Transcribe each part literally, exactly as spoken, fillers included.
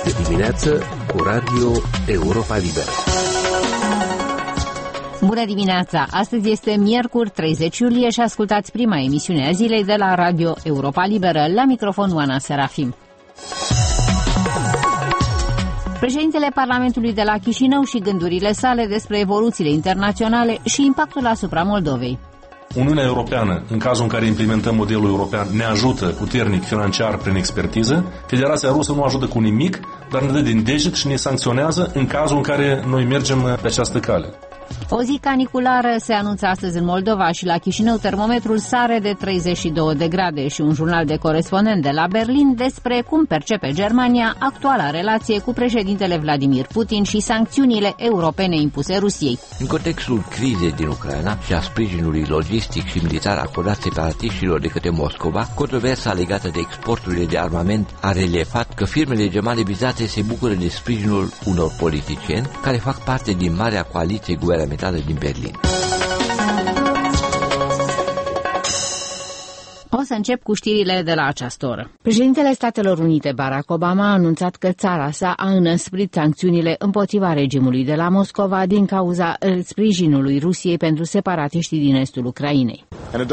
de dimineață cu Radio Europa Liberă. Bună dimineața! Astăzi este miercuri treizeci iulie și ascultați prima emisiune a zilei de la Radio Europa Liberă. La microfon Oana Serafim. Președintele Parlamentului de la Chișinău și gândurile sale despre evoluțiile internaționale și impactul asupra Moldovei. Uniunea Europeană, în cazul în care implementăm modelul european, ne ajută puternic financiar prin expertiză. Federația Rusă nu ajută cu nimic, dar ne dă din deget și ne sancționează în cazul în care noi mergem pe această cale. O zi caniculară se anunță astăzi în Moldova și la Chișinău termometrul sare de treizeci și două de grade și un jurnal de corespondent de la Berlin despre cum percepe Germania actuala relație cu președintele Vladimir Putin și sancțiunile europene impuse Rusiei. În contextul crizei din Ucraina și a sprijinului logistic și militar acordat separatiștilor de către Moscova, controversa legată de exporturile de armament a relefat că firmele germane vizate se bucură de sprijinul unor politicieni care fac parte din marea coaliție guvernamentală din Berlin. O să încep cu știrile de la această oră. Președintele Statelor Unite, Barack Obama, a anunțat că țara sa a înăsprit sancțiunile împotriva regimului de la Moscova din cauza sprijinului Rusiei pentru separatiștii din estul Ucrainei.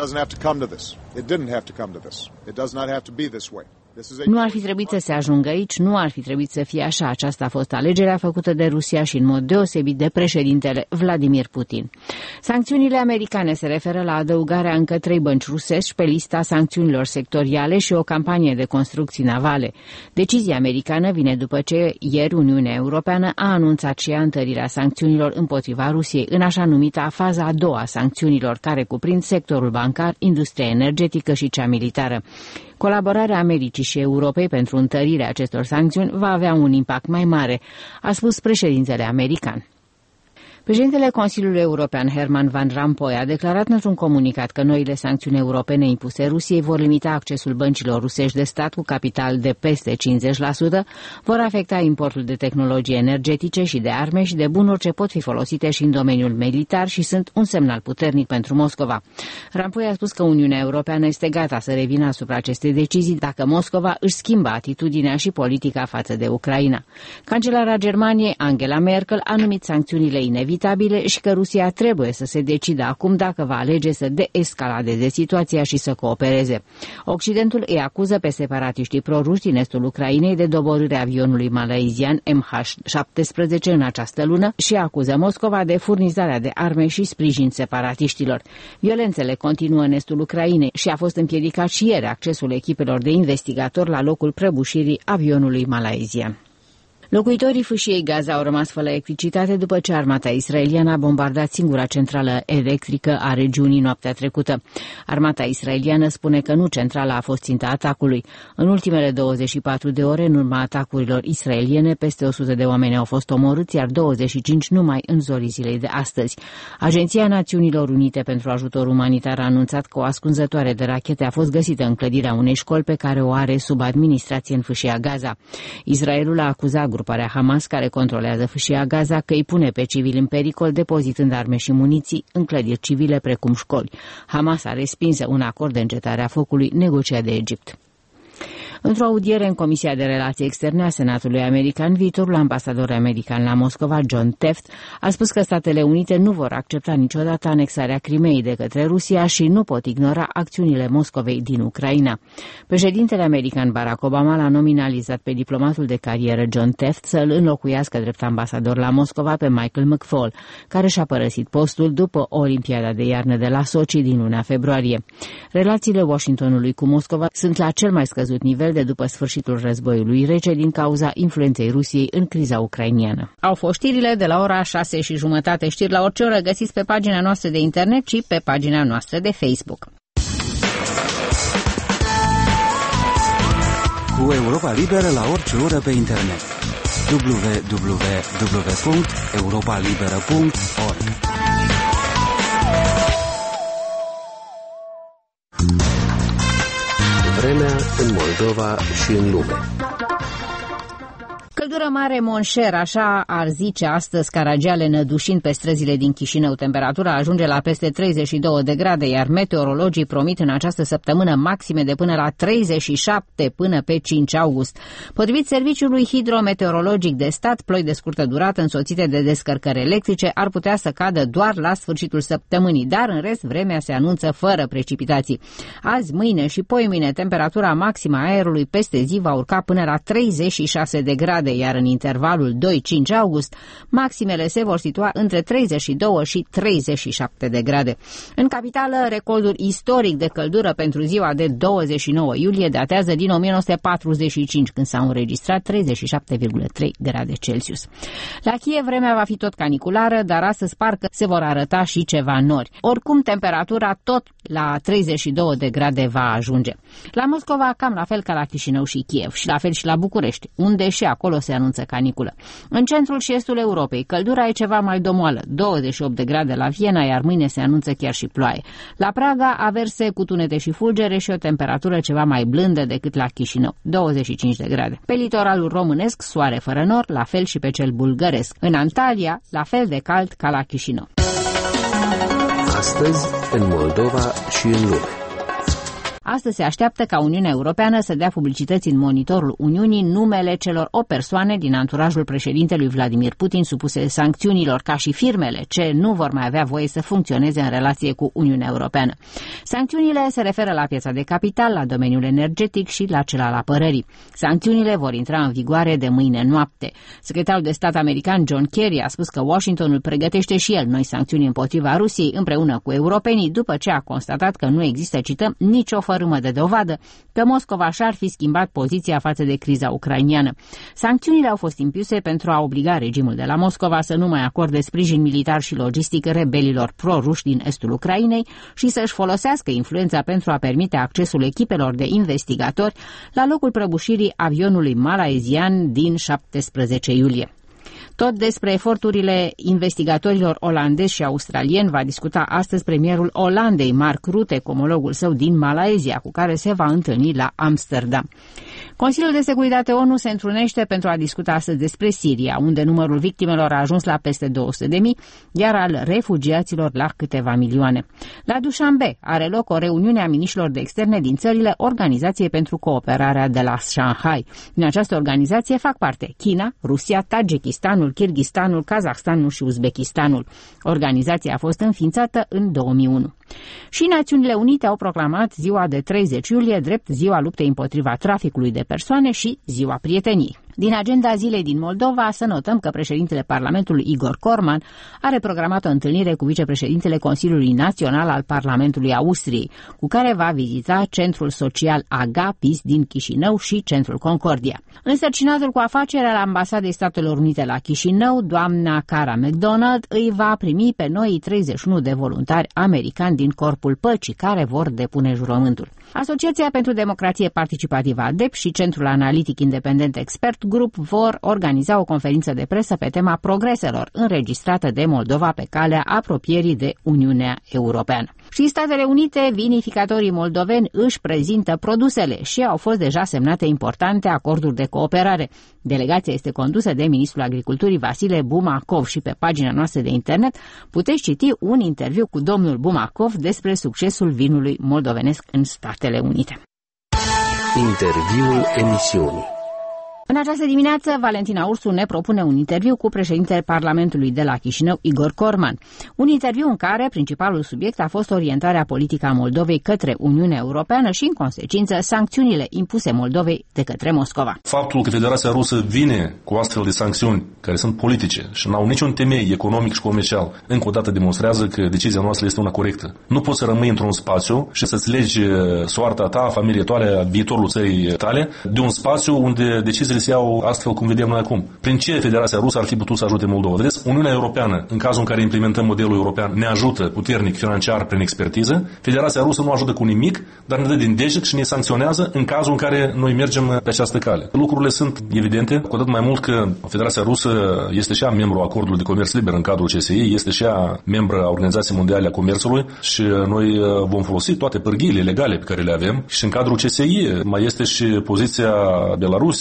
Nu ar fi trebuit să se ajungă aici, nu ar fi trebuit să fie așa. Aceasta a fost alegerea făcută de Rusia și în mod deosebit de președintele Vladimir Putin. Sancțiunile americane se referă la adăugarea încă trei bănci rusești pe lista sancțiunilor sectoriale și o campanie de construcții navale. Decizia americană vine după ce ieri Uniunea Europeană a anunțat și ea întărirea sancțiunilor împotriva Rusiei în așa numita faza a doua a sancțiunilor, care cuprind sectorul bancar, industria energetică și cea militară. Colaborarea Americii și Europei pentru întărirea acestor sancțiuni va avea un impact mai mare, a spus președintele american. Președintele Consiliului European, Herman Van Rompuy, a declarat într-un comunicat că noile sancțiuni europene impuse Rusiei vor limita accesul băncilor rusești de stat cu capital de peste cincizeci la sută, vor afecta importul de tehnologii energetice și de arme și de bunuri ce pot fi folosite și în domeniul militar și sunt un semnal puternic pentru Moscova. Rompuy a spus că Uniunea Europeană este gata să revină asupra acestei decizii dacă Moscova își schimbă atitudinea și politica față de Ucraina. Cancelara Germaniei, Angela Merkel, a numit sancțiunile inevitabile și că Rusia trebuie să se decidă acum dacă va alege să deescaladeze situația și să coopereze. Occidentul îi acuză pe separatiștii proruși din estul Ucrainei de doborârea avionului malaizian M H șaptesprezece în această lună și acuză Moscova de furnizarea de arme și sprijin separatiștilor. Violențele continuă în estul Ucrainei și a fost împiedicat și ieri accesul echipelor de investigatori la locul prăbușirii avionului malaizian. Locuitorii fâșiei Gaza au rămas fără electricitate după ce armata israeliană a bombardat singura centrală electrică a regiunii noaptea trecută. Armata israeliană spune că nu centrala a fost ținta atacului. În ultimele douăzeci și patru de ore, în urma atacurilor israeliene, peste o sută de oameni au fost omorâți, iar douăzeci și cinci numai în zorii zilei de astăzi. Agenția Națiunilor Unite pentru Ajutor Umanitar a anunțat că o ascunzătoare de rachete a fost găsită în clădirea unei școli pe care o are sub administrație în fâșia Gaza. Israelul a acuzat gruparea Hamas, care controlează fâșia Gaza, că îi pune pe civili în pericol depozitând arme și muniții în clădiri civile precum școli. Hamas a respins un acord de încetare a focului negociat de Egipt. Într-o audiere în Comisia de Relații Externe a Senatului American, viitorul ambasador american la Moscova, John Tefft, a spus că Statele Unite nu vor accepta niciodată anexarea Crimeei de către Rusia și nu pot ignora acțiunile Moscovei din Ucraina. Președintele american Barack Obama l-a nominalizat pe diplomatul de carieră John Tefft să îl înlocuiască drept ambasador la Moscova pe Michael McFaul, care și-a părăsit postul după Olimpiada de iarnă de la Sochi din luna februarie. Relațiile Washingtonului cu Moscova sunt la cel mai scăzut nivel de după sfârșitul războiului rece din cauza influenței Rusiei în criza ucrainiană. Au fost știrile de la ora șase și jumătate. Știri la orice oră găsiți pe pagina noastră de internet și pe pagina noastră de Facebook. Cu Europa Liberă la orice oră pe internet. w w w punct europa liberă punct org Vremea în Moldova și în lume. Căldură mare, monșer, așa ar zice astăzi Caragiale nădușind pe străzile din Chișinău. Temperatura ajunge la peste treizeci și două de grade, iar meteorologii promit în această săptămână maxime de până la treizeci și șapte până pe cinci august. Potrivit Serviciului Hidrometeorologic de Stat, ploi de scurtă durată însoțite de descărcări electrice ar putea să cadă doar la sfârșitul săptămânii, dar în rest vremea se anunță fără precipitații. Azi, mâine și poimâine temperatura maximă a aerului peste zi va urca până la treizeci și șase de grade, iar în intervalul doi cinci august, maximele se vor situa între treizeci și doi și treizeci și șapte de grade. În capitală, recordul istoric de căldură pentru ziua de douăzeci și nouă iulie datează din o mie nouă sute patruzeci și cinci, când s-au înregistrat treizeci și șapte virgulă trei grade Celsius. La Kiev vremea va fi tot caniculară, dar astăzi parcă se vor arăta și ceva nori. Oricum, temperatura tot la treizeci și două de grade va ajunge. La Moscova, cam la fel ca la Chișinău și Kiev, și la fel și la București, unde și acolo se anunță caniculă. În centrul și estul Europei, căldura e ceva mai domoală, douăzeci și opt de grade la Viena, iar mâine se anunță chiar și ploaie. La Praga, averse cu tunete și fulgere și o temperatură ceva mai blândă decât la Chișinău, douăzeci și cinci de grade. Pe litoralul românesc, soare fără nor, la fel și pe cel bulgăresc. În Antalya, la fel de cald ca la Chișinău. Astăzi, în Moldova și în lume. Astăzi se așteaptă ca Uniunea Europeană să dea publicității în monitorul Uniunii numele celor o persoane din anturajul președintelui Vladimir Putin supuse sancțiunilor, ca și firmele ce nu vor mai avea voie să funcționeze în relație cu Uniunea Europeană. Sancțiunile se referă la piața de capital, la domeniul energetic și la cel al apărării. Sancțiunile vor intra în vigoare de mâine noapte. Secretarul de stat american John Kerry a spus că Washingtonul pregătește și el noi sancțiuni împotriva Rusiei împreună cu europenii, după ce a constatat că nu există, cităm, nicio fărâmă de dovadă că Moscova și-ar fi schimbat poziția față de criza ucrainiană. Sancțiunile au fost impuse pentru a obliga regimul de la Moscova să nu mai acorde sprijin militar și logistic rebelilor pro-ruși din estul Ucrainei și să-și folosească influența pentru a permite accesul echipelor de investigatori la locul prăbușirii avionului malaezian din șaptesprezece iulie. Tot despre eforturile investigatorilor olandezi și australieni va discuta astăzi premierul Olandei, Mark Rutte, cu omologul său din Malaezia, cu care se va întâlni la Amsterdam. Consiliul de Securitate ONU se întrunește pentru a discuta astăzi despre Siria, unde numărul victimelor a ajuns la peste două sute de mii, iar al refugiaților la câteva milioane. La Dushanbe are loc o reuniune a miniștrilor de externe din țările Organizației pentru Cooperarea de la Shanghai. Din această organizație fac parte China, Rusia, Tajikistanul, Kirghistanul, Kazahstanul și Uzbekistanul. Organizația a fost înființată în două mii unu. Și Națiunile Unite au proclamat ziua de treizeci iulie drept ziua luptei împotriva traficului de persoane și ziua prieteniei. Din agenda zilei din Moldova să notăm că președintele Parlamentului Igor Corman are programat o întâlnire cu vicepreședintele Consiliului Național al Parlamentului Austriei, cu care va vizita Centrul Social Agapis din Chișinău și Centrul Concordia. Însărcinatul cu afaceri al Ambasadei Statelor Unite la Chișinău, doamna Cara McDonald, îi va primi pe noi treizeci și unu de voluntari americani din Corpul Păcii, care vor depune jurământul. Asociația pentru Democrație Participativă A D E P și Centrul Analitic Independent Expert Group vor organiza o conferință de presă pe tema progreselor înregistrate de Moldova pe calea apropierii de Uniunea Europeană. Și Statele Unite, vinificatorii moldoveni își prezintă produsele și au fost deja semnate importante acorduri de cooperare. Delegația este condusă de ministrul Agriculturii Vasile Bumakov și pe pagina noastră de internet puteți citi un interviu cu domnul Bumakov despre succesul vinului moldovenesc în Statele Unite. Interviul emisiunii. În această dimineață, Valentina Ursu ne propune un interviu cu președintele Parlamentului de la Chișinău, Igor Corman. Un interviu în care principalul subiect a fost orientarea politică a Moldovei către Uniunea Europeană și, în consecință, sancțiunile impuse Moldovei de către Moscova. Faptul că Federația Rusă vine cu astfel de sancțiuni care sunt politice și nu au niciun temei economic și comercial, încă o dată demonstrează că decizia noastră este una corectă. Nu poți să rămâi într-un spațiu și să-ți legi soarta ta, familie tale, viitorul țării tale, de un spațiu unde deciziile se iau astfel cum vedem noi acum. Prin ce Federația Rusă ar fi putut să ajute Moldova? Vedeți, Uniunea Europeană, în cazul în care implementăm modelul european, ne ajută puternic financiar prin expertiză. Federația Rusă nu ajută cu nimic, dar ne dă din deget și ne sancționează în cazul în care noi mergem pe această cale. Lucrurile sunt evidente, cu atât mai mult că Federația Rusă este și ea membru a acordului de comerț liber în cadrul C S I, este și ea membră a Organizației Mondiale a Comerțului și noi vom folosi toate pârghiile legale pe care le avem și în cadrul C S I mai este și poziția Belarusiei, poziția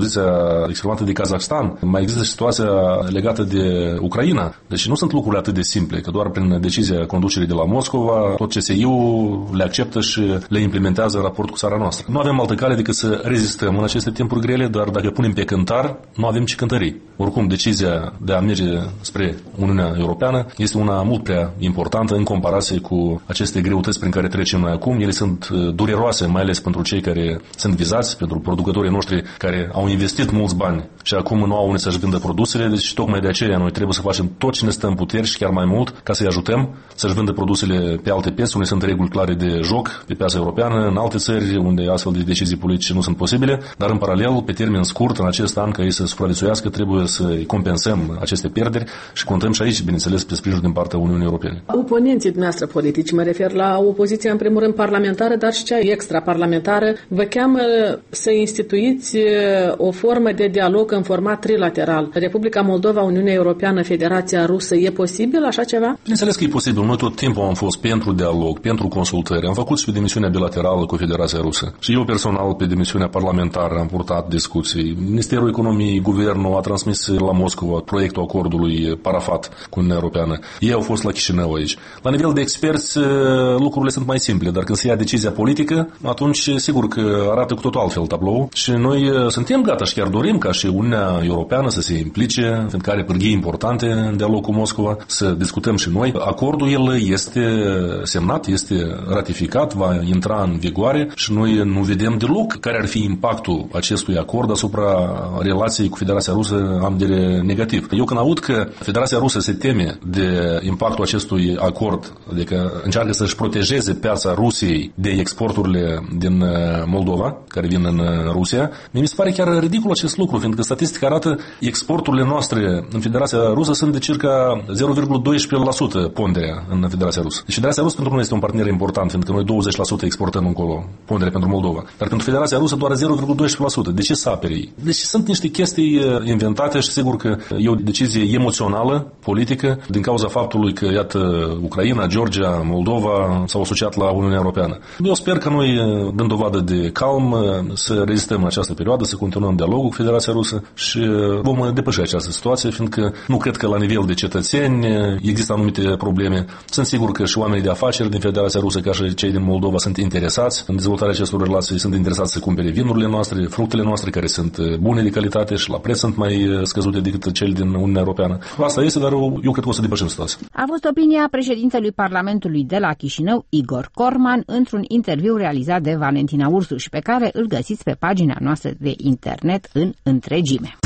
poziția exprimată de Kazakhstan, mai există situația legată de Ucraina. Deci nu sunt lucrurile atât de simple, că doar prin decizia conducerii de la Moscova, tot C S I-ul le acceptă și le implementează în raport cu țara noastră. Nu avem altă cale decât să rezistăm în aceste timpuri grele, dar dacă punem pe cântar, nu avem ce cântări. Oricum, decizia de a merge spre Uniunea Europeană este una mult prea importantă în comparație cu aceste greutăți prin care trecem noi acum. Ele sunt dureroase, mai ales pentru cei care sunt vizați, pentru producătorii noștri care au investit mulți bani și acum nu au unde să-și vândă produsele, deci tocmai de aceea noi trebuie să facem tot ce ne stă în puteri și chiar mai mult ca să-i ajutăm să-și vândă produsele pe alte piețe, unde sunt reguli clare de joc pe piața europeană, în alte țări unde astfel de decizii politice nu sunt posibile, dar în paralel, pe termen scurt, în acest an, ca ei să supraviețuiască, trebuie să compensăm aceste pierderi și contăm și aici, bineînțeles, pe sprijinul din partea Uniunii Europene. Oponenții dumneavoastră politici, mă refer la opoziția în primul rând parlamentară, dar și cea extraparlamentară, vă cheamă să instituiți o formă de dialog în format trilateral. Republica Moldova, Uniunea Europeană, Federația Rusă, e posibil așa ceva? Bineînțeles că e posibil. Noi tot timpul am fost pentru dialog, pentru consultări. Am făcut și pe dimensiunea bilaterală cu Federația Rusă. Și eu personal pe dimensiunea parlamentară am purtat discuții. Ministerul Economiei, Guvernul a transmis la Moscova proiectul acordului parafat cu Uniunea Europeană. Ei au fost la Chișinău aici. La nivel de experți, lucrurile sunt mai simple, dar când se ia decizia politică, atunci sigur că arată cu totul altfel tablou și noi suntem gata și chiar dorim ca și Uniunea Europeană să se implice, fiindcă are pârghii importante în dialog cu Moscova, să discutăm și noi. Acordul el este semnat, este ratificat, va intra în vigoare și noi nu vedem deloc care ar fi impactul acestui acord asupra relației cu Federația Rusă, am de negativ. Eu când aud că Federația Rusă se teme de impactul acestui acord, adică încearcă să-și protejeze piața Rusiei de exporturile din Moldova, care vin în Rusia, mi se pare chiar ridicol acest lucru, fiindcă statistica arată exporturile noastre în Federația Rusă sunt de circa zero virgulă doisprezece la sută ponderea în Federația Rusă. Deci Federația Rusă pentru noi este un partener important, fiindcă noi douăzeci la sută exportăm încolo pondere pentru Moldova. Dar pentru Federația Rusă doar zero virgulă doisprezece la sută. De ce să apere ei? Deci sunt niște chestii inventate și sigur că e o decizie emoțională, politică, din cauza faptului că, iată, Ucraina, Georgia, Moldova s-au asociat la Uniunea Europeană. Eu sper că noi, dând dovadă de calm, să rezistăm în această perioadă, să continuăm dialogul cu Federația Rusă și vom depăși această situație, fiindcă nu cred că la nivel de cetățeni există anumite probleme. Sunt sigur că și oamenii de afaceri din Federația Rusă, ca și cei din Moldova, sunt interesați în dezvoltarea acestor relații, sunt interesați să cumpere vinurile noastre, fructele noastre, care sunt bune de calitate și la preț sunt mai scăzute decât cele din Uniunea Europeană. Asta este, dar eu cred că o să depășim situația. A fost opinia președintelui Parlamentului de la Chișinău, Igor Corman, într-un interviu realizat de Valentina Ursu și pe care îl găsiți pe pagina noastră de internet în întregime.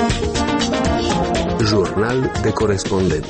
Jurnal de corespondent.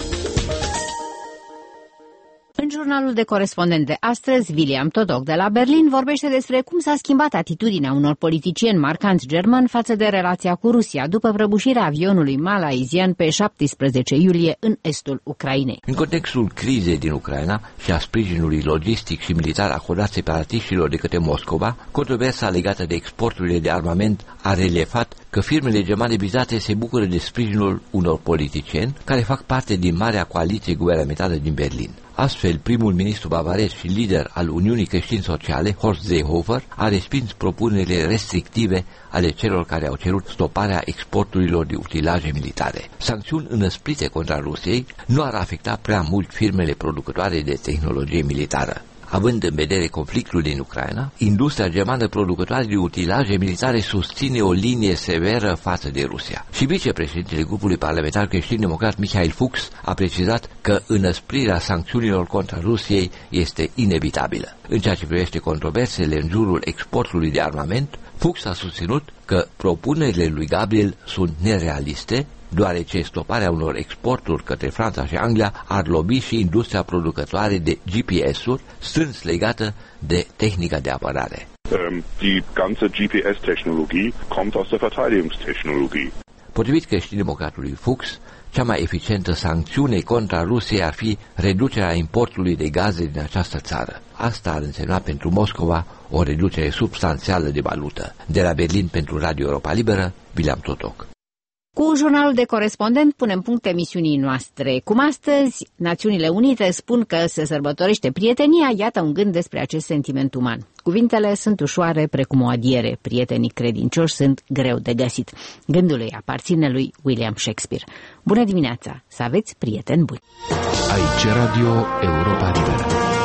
În jurnalul de corespondent de astăzi, William Todoc de la Berlin vorbește despre cum s-a schimbat atitudinea unor politicieni marcanți germani față de relația cu Rusia după prăbușirea avionului malaizian pe șaptesprezece iulie în estul Ucrainei. În contextul crizei din Ucraina și a sprijinului logistic și militar acordat separatiștilor de către Moscova, controversa legată de exporturile de armament a relefat că firmele germane vizate se bucură de sprijinul unor politicieni care fac parte din marea coaliție guvernamentală din Berlin. Astfel, primul ministru bavarez și lider al Uniunii Creștini Sociale, Horst Seehofer, a respins propunerile restrictive ale celor care au cerut stoparea exporturilor de utilaje militare. Sancțiuni înăsprite contra Rusiei nu ar afecta prea mult firmele producătoare de tehnologie militară. Având în vedere conflictul din Ucraina, industria germană producătoare de utilaje militare susține o linie severă față de Rusia. Și vicepreședintele grupului parlamentar creștin-democrat Michael Fuchs a precizat că înăsprirea sancțiunilor contra Rusiei este inevitabilă. În ceea ce privește controversele în jurul exportului de armament, Fuchs a susținut că propunerile lui Gabriel sunt nerealiste, deoarece stoparea unor exporturi către Franța și Anglia ar lovi și industria producătoare de G P S-uri, strâns legată de tehnica de apărare. Die ganze G P S-Technologie kommt aus der Verteidigungstechnologie. Potrivit creștin-democratului Fuchs, cea mai eficientă sancțiune contra Rusiei ar fi reducerea importului de gaze din această țară. Asta ar însemna pentru Moscova o reducere substanțială de valută. De la Berlin pentru Radio Europa Liberă, William Totoc. Cu jurnalul de corespondent punem punct emisiunii noastre. Cum astăzi, Națiunile Unite spun că se sărbătorește prietenia, iată un gând despre acest sentiment uman. Cuvintele sunt ușoare precum o adiere, prietenii credincioși sunt greu de găsit. Gândul îi aparține lui William Shakespeare. Bună dimineața, să aveți prieteni buni! Aici Radio Europa Liberă.